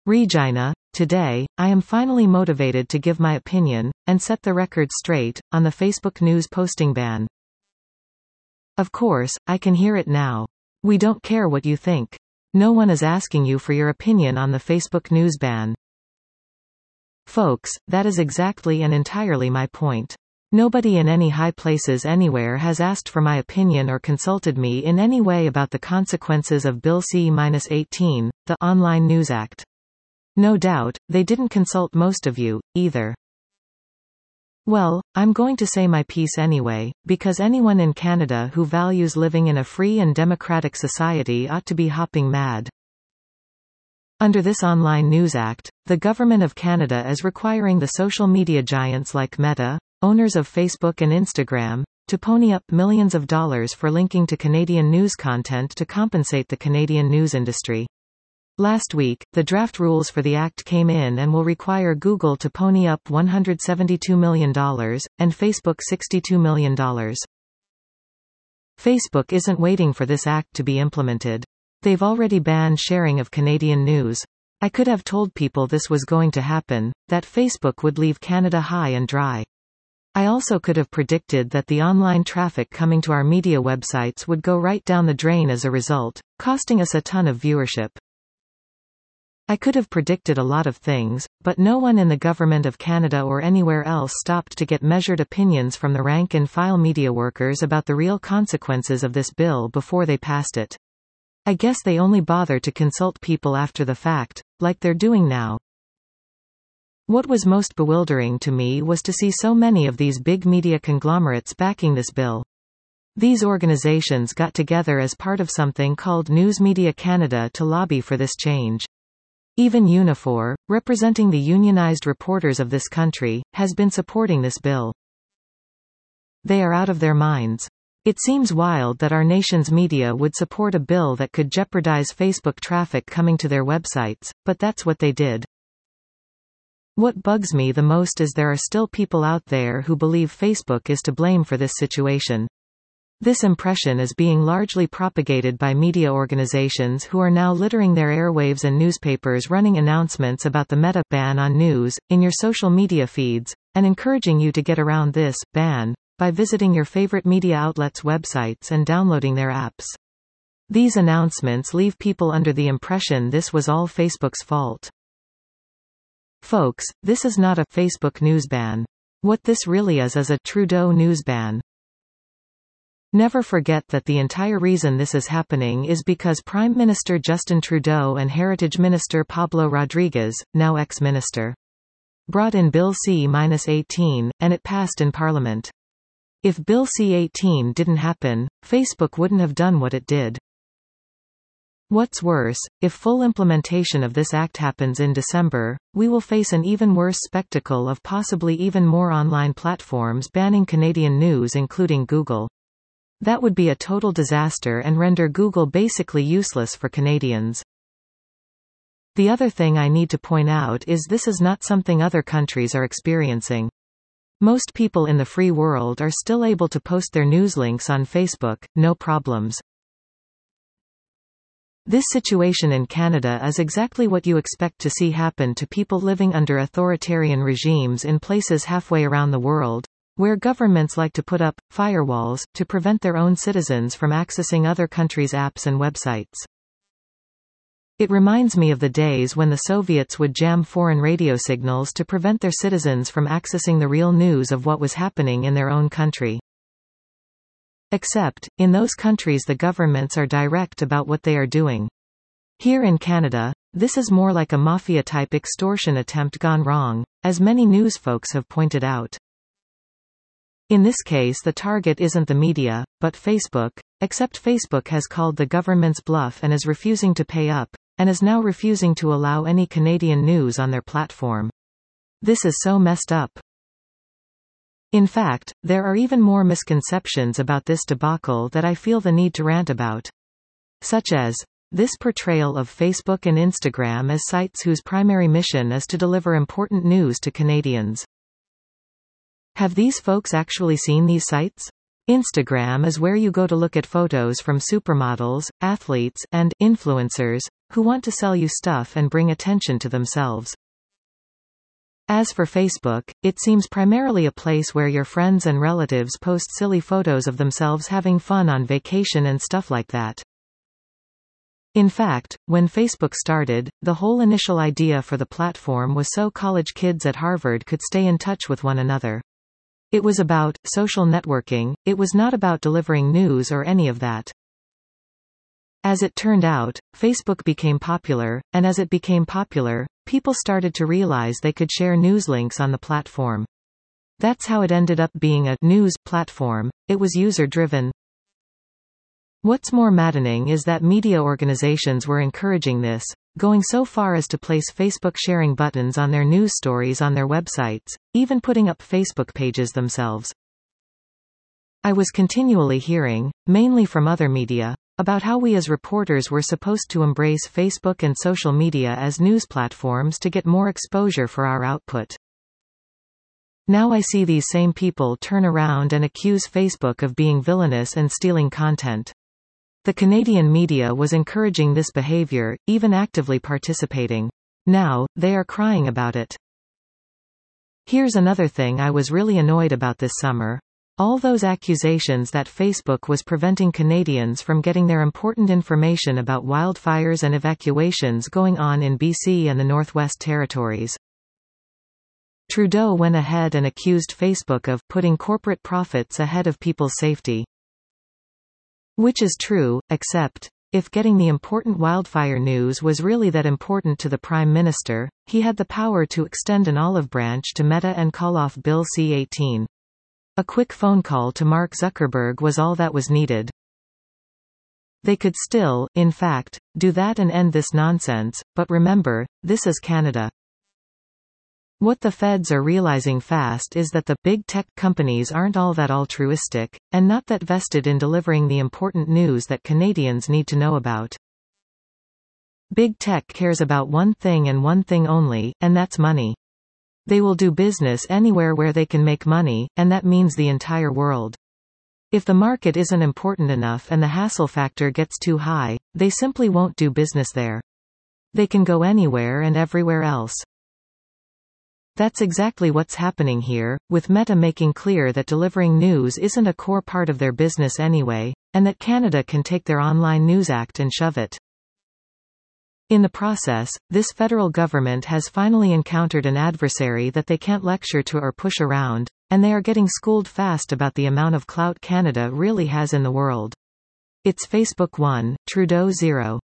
Regina, today, I am finally motivated to give my opinion, and set the record straight, on the Facebook news posting ban. Of course, I can hear it now. We don't care what you think. No one is asking you for your opinion on the Facebook news ban. Folks, that is exactly and entirely my point. Nobody in any high places anywhere has asked for my opinion or consulted me in any way about the consequences of Bill C-18, the Online News Act. No doubt, they didn't consult most of you, either. Well, I'm going to say my piece anyway, because anyone in Canada who values living in a free and democratic society ought to be hopping mad. Under this Online News Act, the Government of Canada is requiring the social media giants like Meta, owners of Facebook and Instagram, to pony up millions of dollars for linking to Canadian news content to compensate the Canadian news industry. Last week, the draft rules for the act came in and will require Google to pony up $172 million, and Facebook $62 million. Facebook isn't waiting for this act to be implemented. They've already banned sharing of Canadian news. I could have told people this was going to happen, that Facebook would leave Canada high and dry. I also could have predicted that the online traffic coming to our media websites would go right down the drain as a result, costing us a ton of viewership. I could have predicted a lot of things, but no one in the Government of Canada or anywhere else stopped to get measured opinions from the rank-and-file media workers about the real consequences of this bill before they passed it. I guess they only bother to consult people after the fact, like they're doing now. What was most bewildering to me was to see so many of these big media conglomerates backing this bill. These organizations got together as part of something called News Media Canada to lobby for this change. Even Unifor, representing the unionized reporters of this country, has been supporting this bill. They are out of their minds. It seems wild that our nation's media would support a bill that could jeopardize Facebook traffic coming to their websites, but that's what they did. What bugs me the most is there are still people out there who believe Facebook is to blame for this situation. This impression is being largely propagated by media organizations who are now littering their airwaves and newspapers running announcements about the Meta ban on news in your social media feeds, and encouraging you to get around this ban by visiting your favorite media outlets' websites and downloading their apps. These announcements leave people under the impression this was all Facebook's fault. Folks, this is not a Facebook news ban. What this really is a Trudeau news ban. Never forget that the entire reason this is happening is because Prime Minister Justin Trudeau and Heritage Minister Pablo Rodriguez, now ex-minister, brought in Bill C-18, and it passed in Parliament. If Bill C-18 didn't happen, Facebook wouldn't have done what it did. What's worse, if full implementation of this act happens in December, we will face an even worse spectacle of possibly even more online platforms banning Canadian news, including Google. That would be a total disaster and render Google basically useless for Canadians. The other thing I need to point out is this is not something other countries are experiencing. Most people in the free world are still able to post their news links on Facebook, no problems. This situation in Canada is exactly what you expect to see happen to people living under authoritarian regimes in places halfway around the world, where governments like to put up firewalls to prevent their own citizens from accessing other countries' apps and websites. It reminds me of the days when the Soviets would jam foreign radio signals to prevent their citizens from accessing the real news of what was happening in their own country. Except, in those countries the governments are direct about what they are doing. Here in Canada, this is more like a mafia-type extortion attempt gone wrong, as many news folks have pointed out. In this case the target isn't the media, but Facebook, except Facebook has called the government's bluff and is refusing to pay up, and is now refusing to allow any Canadian news on their platform. This is so messed up. In fact, there are even more misconceptions about this debacle that I feel the need to rant about. Such as, this portrayal of Facebook and Instagram as sites whose primary mission is to deliver important news to Canadians. Have these folks actually seen these sites? Instagram is where you go to look at photos from supermodels, athletes, and influencers who want to sell you stuff and bring attention to themselves. As for Facebook, it seems primarily a place where your friends and relatives post silly photos of themselves having fun on vacation and stuff like that. In fact, when Facebook started, the whole initial idea for the platform was so college kids at Harvard could stay in touch with one another. It was about social networking, it was not about delivering news or any of that. As it turned out, Facebook became popular, and as it became popular, people started to realize they could share news links on the platform. That's how it ended up being a news platform. It was user-driven. What's more maddening is that media organizations were encouraging this, going so far as to place Facebook sharing buttons on their news stories on their websites, even putting up Facebook pages themselves. I was continually hearing, mainly from other media, about how we as reporters were supposed to embrace Facebook and social media as news platforms to get more exposure for our output. Now I see these same people turn around and accuse Facebook of being villainous and stealing content. The Canadian media was encouraging this behavior, even actively participating. Now, they are crying about it. Here's another thing I was really annoyed about this summer. All those accusations that Facebook was preventing Canadians from getting their important information about wildfires and evacuations going on in BC and the Northwest Territories. Trudeau went ahead and accused Facebook of putting corporate profits ahead of people's safety. Which is true, except, if getting the important wildfire news was really that important to the Prime Minister, he had the power to extend an olive branch to Meta and call off Bill C-18. A quick phone call to Mark Zuckerberg was all that was needed. They could still, in fact, do that and end this nonsense, but remember, this is Canada. What the feds are realizing fast is that the big tech companies aren't all that altruistic, and not that vested in delivering the important news that Canadians need to know about. Big tech cares about one thing and one thing only, and that's money. They will do business anywhere where they can make money, and that means the entire world. If the market isn't important enough and the hassle factor gets too high, they simply won't do business there. They can go anywhere and everywhere else. That's exactly what's happening here, with Meta making clear that delivering news isn't a core part of their business anyway, and that Canada can take their Online News Act and shove it. In the process, this federal government has finally encountered an adversary that they can't lecture to or push around, and they are getting schooled fast about the amount of clout Canada really has in the world. It's Facebook 1, Trudeau 0.